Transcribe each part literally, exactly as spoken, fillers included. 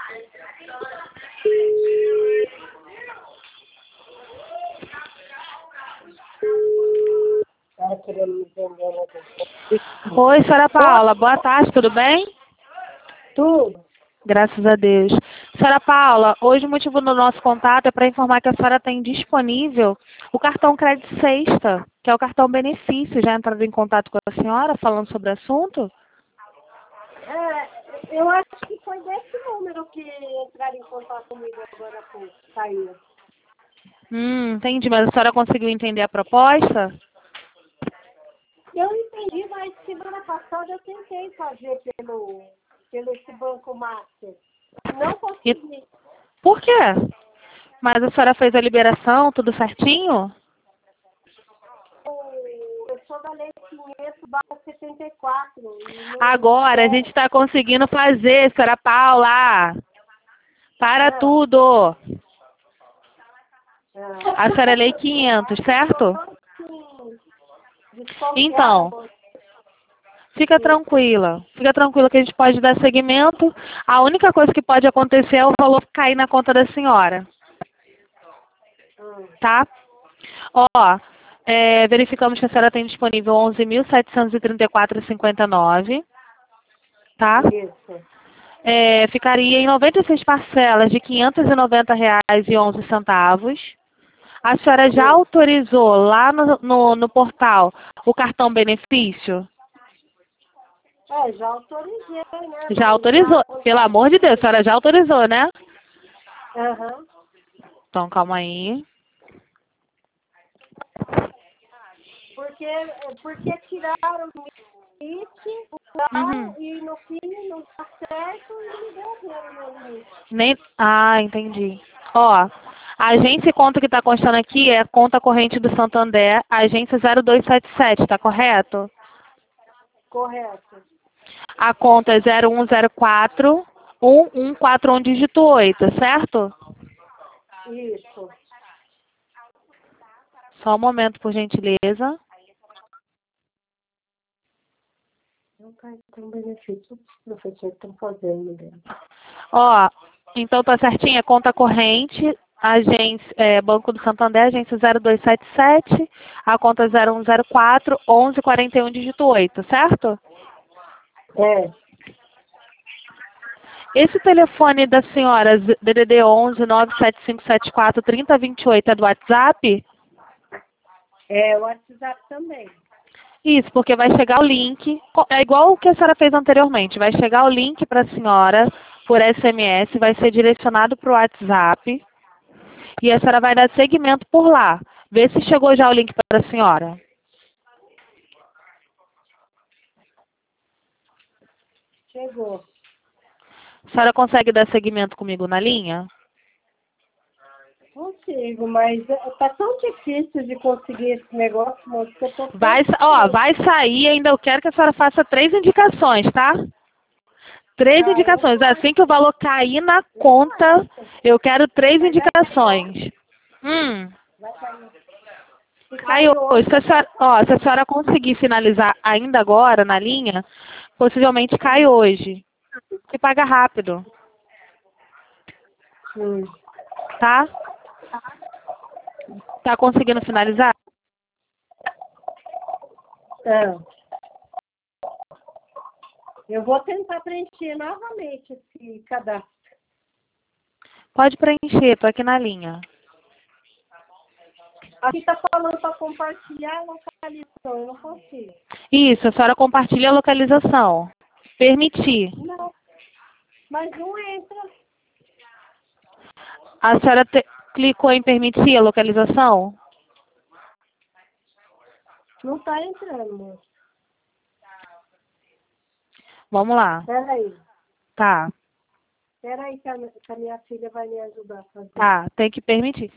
Tá querendo me vender, né? Oi, senhora Paula, boa tarde, tudo bem? Tudo? Graças a Deus. Senhora Paula, hoje o motivo do nosso contato é para informar que a senhora tem disponível o cartão Crédito Sexta, que é o cartão benefício. Já entraram em contato com a senhora falando sobre o assunto? É, eu acho que foi desse número que entraram em contato comigo agora há pouco. Saiu. Hum, entendi, mas a senhora conseguiu entender a proposta? Eu entendi, mas semana passada eu tentei fazer pelo, pelo esse Banco Master. Não E consegui. por quê? Mas a senhora fez a liberação, tudo certinho? Eu, eu sou da lei quinhentos barra setenta e quatro. E no, Agora a gente está conseguindo fazer, senhora Paula. Para ah, tudo. ah, A senhora é lei quinhentos, certo? assim, desconfiada. Então, fica tranquila. Fica tranquila que a gente pode dar seguimento. A única coisa que pode acontecer é o valor cair na conta da senhora. Hum, Tá? Ó, é, verificamos que a senhora tem disponível onze mil setecentos e trinta e quatro vírgula cinquenta e nove. Tá? isso. É, ficaria em noventa e seis parcelas de quinhentos e noventa reais e onze centavos. A senhora já Isso. autorizou lá no, no, no portal o cartão benefício? É, já autorizei, né? Já Mas já autorizou. Pelo amor de Deus, a senhora já autorizou, né? Aham. Então, calma aí. Porque, porque tiraram o limite, Uhum. usaram e no fim não dá certo e me devolveram meu limite. Nem... Ah, entendi. Ó, a agência e conta que está constando aqui é a conta corrente do Santander, agência zero dois sete sete, tá correto? Correto. A conta é zero um zero quatro um um quatro um dígito oito, certo? Isso. Só um momento, por gentileza. Não tem um benefício que os professores estão fazendo dele. Ó, então tá certinho, é conta corrente, agência, é, Banco do Santander, agência zero dois sete sete, a conta zero um zero quatro um um quatro um dígito oito, certo? É. Esse telefone da senhora, D D D onze nove sete cinco sete quatro três zero dois oito, é do WhatsApp? É, o WhatsApp também. Isso, porque vai chegar o link, é igual o que a senhora fez anteriormente, vai chegar o link para a senhora por S M S, vai ser direcionado para o WhatsApp e a senhora vai dar seguimento por lá. Vê se chegou já o link para a senhora. Chegou. A senhora consegue dar seguimento comigo na linha? Consigo, mas tá tão difícil de conseguir esse negócio, moço, que eu tô Vai, tão... ó, vai sair, ainda eu quero que a senhora faça três indicações, tá? Três Ah, eu indicações. faço. Assim que o valor cair na conta, eu quero três Mas vai cair hoje. indicações. Hum, Vai cair. Se caiu cair hoje. hoje, Se a eu senhora, ó, se a senhora conseguir finalizar ainda agora na linha, possivelmente cai hoje. E paga rápido, Hum. tá? Tá conseguindo finalizar? É. Eu vou tentar preencher novamente esse cadastro. Pode preencher, tô aqui na linha. Aqui está falando para compartilhar a localização. Eu não consigo. Isso, a senhora compartilha a localização. Permitir. Não, mas não entra. A senhora te- clicou em permitir a localização? Não está entrando, moço. Vamos lá. Espera aí. Tá, Espera aí que a, que a minha filha vai me ajudar a fazer. tá, tem que permitir.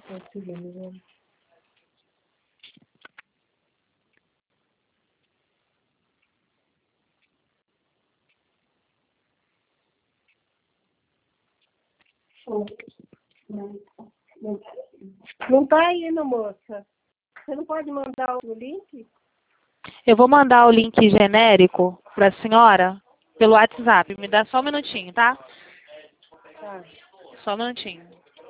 Não tá indo, moça. Você não pode mandar o link? Eu vou mandar o link genérico para a senhora pelo WhatsApp. Me dá só um minutinho, tá? Tá. Só um minutinho.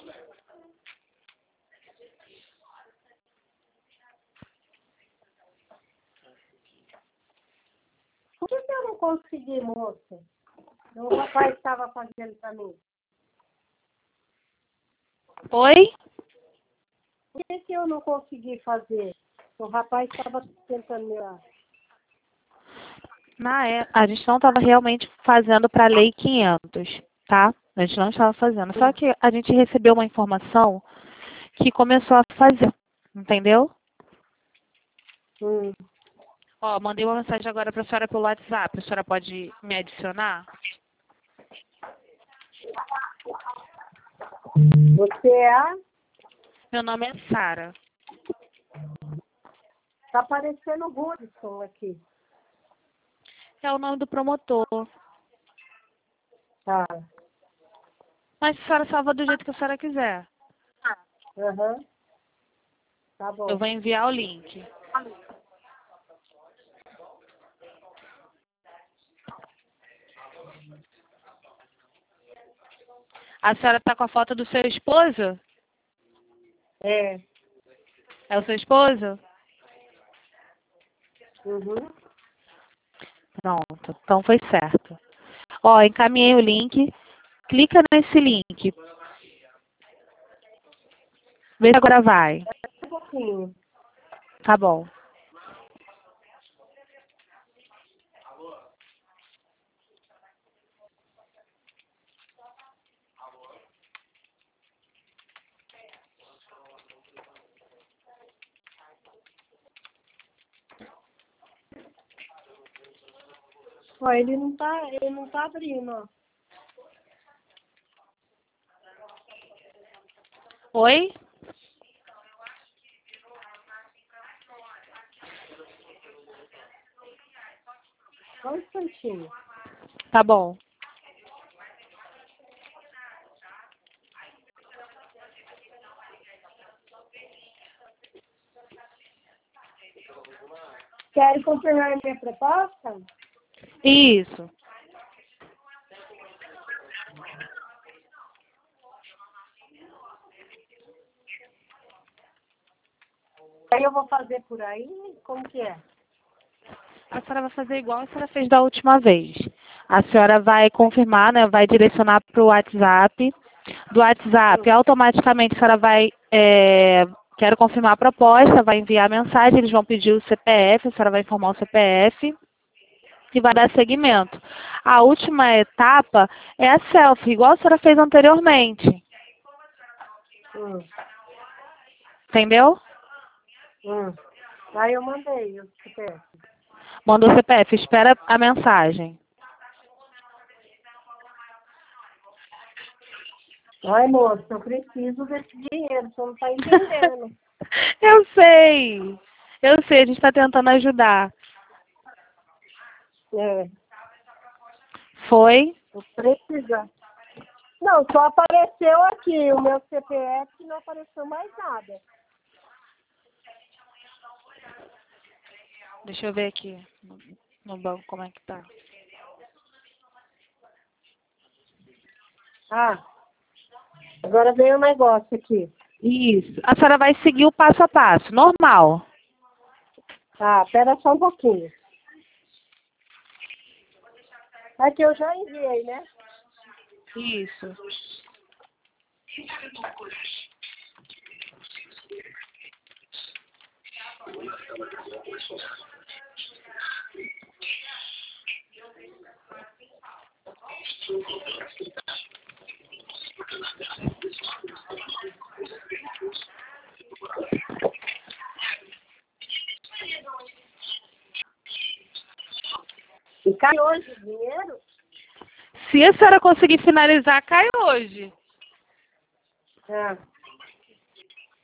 Por que que eu não consegui, moça? O rapaz estava fazendo para mim. Oi? Por que que eu não consegui fazer? O rapaz estava tentando me dar. Na é, a gente não estava realmente fazendo para a Lei quinhentos, tá? A gente não estava fazendo. Só que a gente recebeu uma informação que começou a fazer, entendeu? Hum. Ó, mandei uma mensagem agora para a senhora pelo WhatsApp. A senhora pode me adicionar? Você é a... Meu nome é Sara. Tá aparecendo o Hudson aqui. É o nome do promotor. Tá. Mas a senhora salva do jeito que a senhora quiser. Aham. Tá bom. Eu vou enviar o link. A senhora está com a foto do seu esposo? É. É o seu esposo? Uhum. Pronto, então foi certo. Ó, encaminhei o link. Clica nesse link. Vê se agora vai. Um pouquinho. Tá bom. Ó, ele não tá, ele não tá abrindo, ó. Oi? Só um instantinho. Tá bom. Quer confirmar minha proposta? Isso. Aí eu vou fazer por aí? Como que é? A senhora vai fazer igual a senhora fez da última vez. A senhora vai confirmar, né? Vai direcionar para o WhatsApp. Do WhatsApp, automaticamente a senhora vai... É, quero confirmar a proposta, vai enviar a mensagem, eles vão pedir o C P F, a senhora vai informar o C P F e vai dar seguimento. A última etapa é a selfie, igual a senhora fez anteriormente. Hum. Entendeu? Hum. Aí eu mandei o C P F. Mandou o C P F, espera a mensagem. Ai, moça, eu preciso desse dinheiro, você não tá entendendo. Eu sei. Eu sei, a gente está tentando ajudar. É, Foi? eu preciso. Não, só apareceu aqui o meu C P F e não apareceu mais nada. Deixa eu ver aqui no, no banco como é que tá. Ah, agora veio um negócio aqui. Isso. A senhora vai seguir o passo a passo, normal. Ah, pera só um pouquinho. Aqui eu já enviei, né? Isso. E cai hoje o dinheiro? Se a senhora conseguir finalizar, cai hoje. Ah.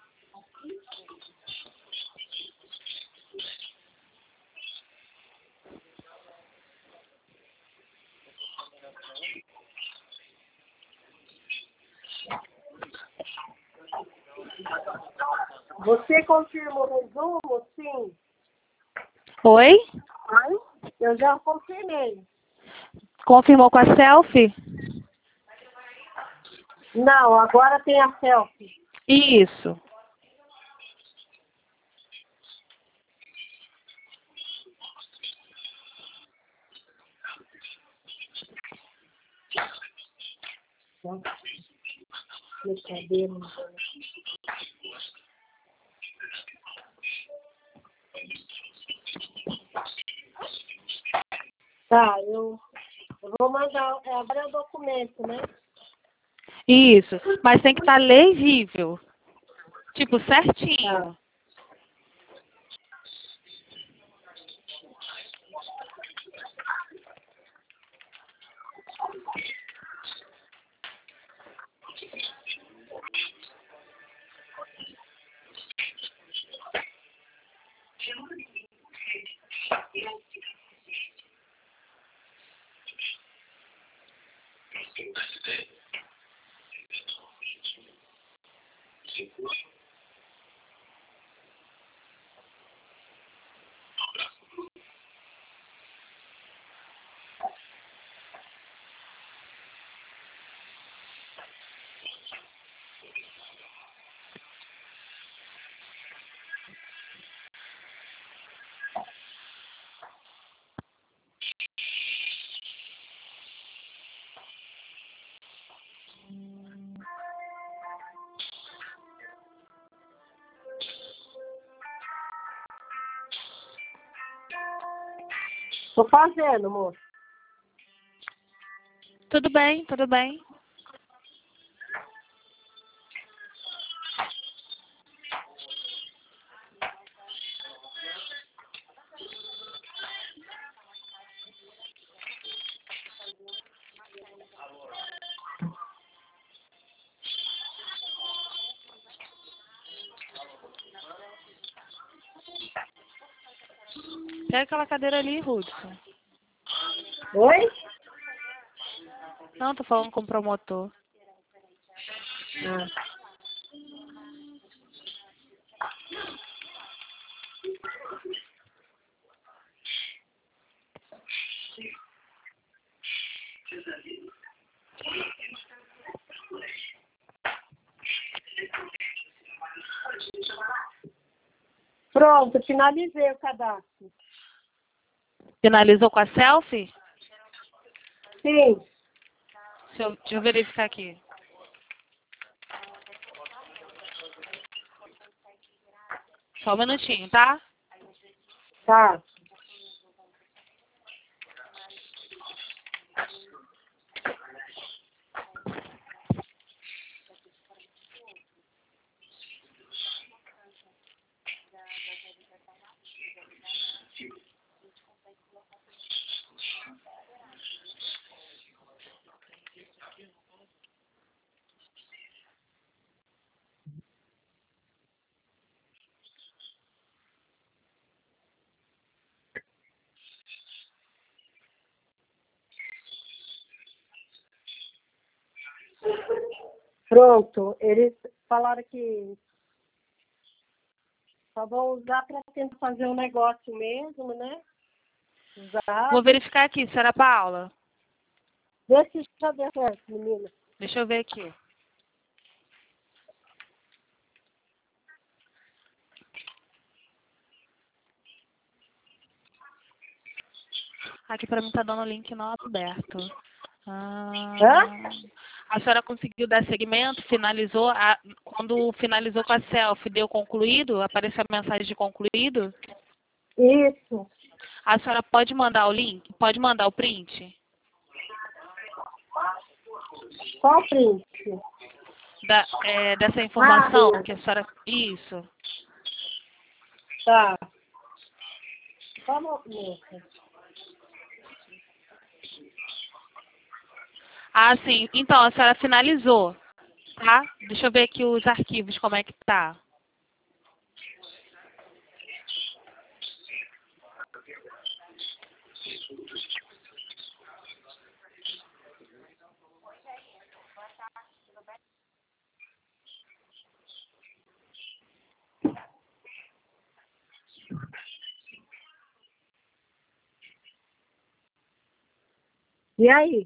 Você confirma o resumo? Sim. Oi? Eu já confirmei. Confirmou com a selfie? Não, agora tem a selfie. Isso. Brincadeira. Tá, eu, eu vou mandar. é, Agora é o documento, né? Isso. Mas tem que estar legível. Tipo, certinho. Tá. Tô fazendo, moço. Tudo bem, tudo bem. Pega aquela cadeira ali, Hudson. Oi? Não, tô falando com o promotor. Ah. Pronto, finalizei o cadastro. Finalizou com a selfie? Sim. Deixa eu, deixa eu verificar aqui. Só um minutinho, tá? Tá. Pronto. Eles falaram que só vão usar para tentar fazer um negócio mesmo, né? Usar. Vou verificar aqui, senhora Paula. Vê se já deu certo, menina. Deixa eu ver aqui. Aqui pra mim tá dando o link não aberto. Ah, Hã? a senhora conseguiu dar segmento? Finalizou? A, quando finalizou com a selfie, deu concluído? Apareceu a mensagem de concluído? Isso. A senhora pode mandar o link? Pode mandar o print? Qual print? Da, é, dessa informação Ah, que a senhora... Isso. tá. Vamos, moça. Ah, sim. Então, a senhora finalizou, tá? Deixa eu ver aqui os arquivos, como é que tá. E aí?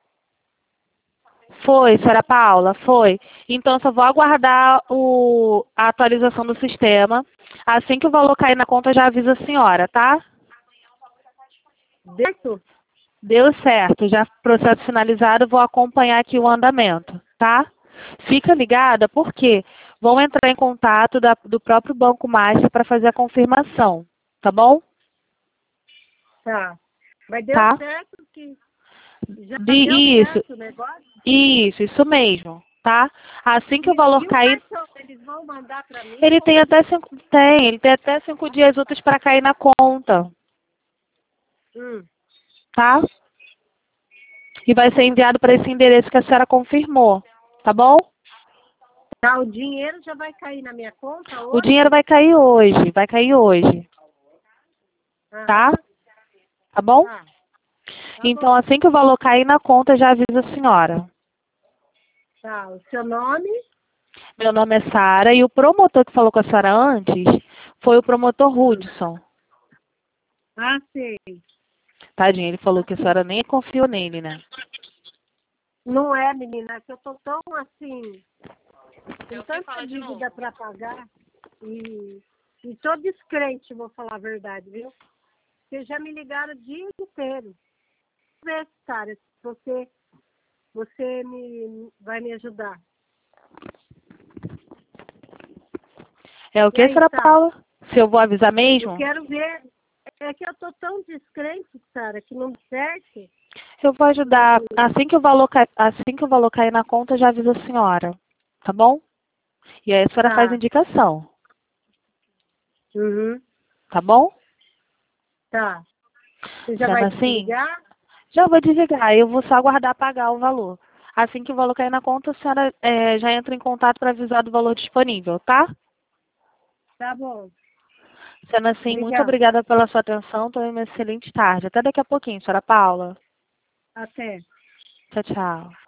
Foi, senhora Paula, foi. Então, eu só vou aguardar o, a atualização do sistema. Assim que o valor cair na conta, eu já aviso a senhora, tá? Certo? Deu certo, já processo finalizado, vou acompanhar aqui o andamento, tá? Fica ligada, porque vão entrar em contato da- do próprio Banco Master para fazer a confirmação, tá bom? Tá. Mas deu Tá? certo que já De, deu isso, certo o negócio? isso, isso mesmo, tá? Assim que E, o valor e o cair, cartão, eles vão mandar para mim? ele Como tem é que... até cinco, tem, ele tem até cinco dias úteis para cair na conta, Hum. tá? E vai ser enviado para esse endereço que a senhora confirmou, tá bom? Tá, o dinheiro já vai cair na minha conta O dinheiro hoje? vai cair hoje, vai cair hoje, tá? Aham. Tá bom? Tá. Tá Então, bom. assim que o valor cair na conta, já avisa a senhora. Tá. O seu nome? Meu nome é Sara e o promotor que falou com a senhora antes foi o promotor Hudson. Ah, sei. Tadinho, ele falou que a senhora nem confiou nele, né? Não é, menina, é que eu tô tão assim, Eu com sei tanta falar de novo. dívida para pagar e, e tô descrente, vou falar a verdade, viu? Porque já me ligaram o dia inteiro. Vê, cara, se você, você me, vai me ajudar. É o E que, aí, senhora Sara? Paula? Se eu vou avisar Eu mesmo? quero ver. É que eu tô tão descrente, Sara, que não dá certo. Eu vou ajudar. Assim que o valor, cai, assim que o valor cair na conta, eu já aviso a senhora. Tá bom? E aí a senhora faz Tá. indicação. Uhum. Tá bom? Tá. Você já Sendo vai assim, desligar? já vou desligar. Eu vou só aguardar pagar o valor. Assim que o valor cair na conta, a senhora eh, já entra em contato para avisar do valor disponível, tá? Tá bom. Sendo assim, muito Obrigada. obrigada pela sua atenção. Tenha uma excelente tarde. Até daqui a pouquinho, senhora Paula. Até. Tchau, tchau.